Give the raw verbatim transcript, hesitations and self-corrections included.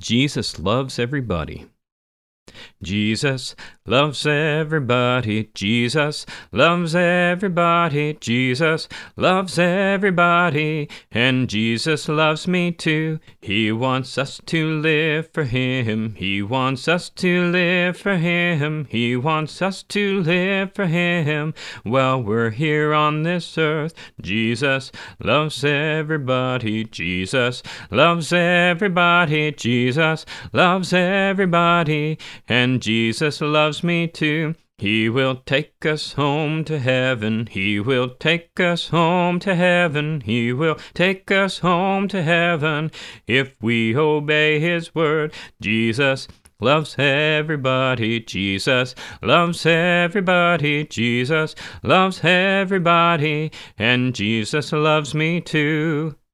Jesus loves everybody. Jesus loves everybody. Jesus loves everybody. Jesus loves everybody. And Jesus loves me too. He wants us to live for Him. He wants us to live for Him. He wants us to live for Him while we're here on this earth. Jesus loves everybody. Jesus loves everybody. Jesus loves everybody. And Jesus loves me too. He will take us home to heaven. He will take us home to heaven. He will take us home to heaven if we obey His word. Jesus loves everybody. Jesus loves everybody. Jesus loves everybody. And Jesus loves me too.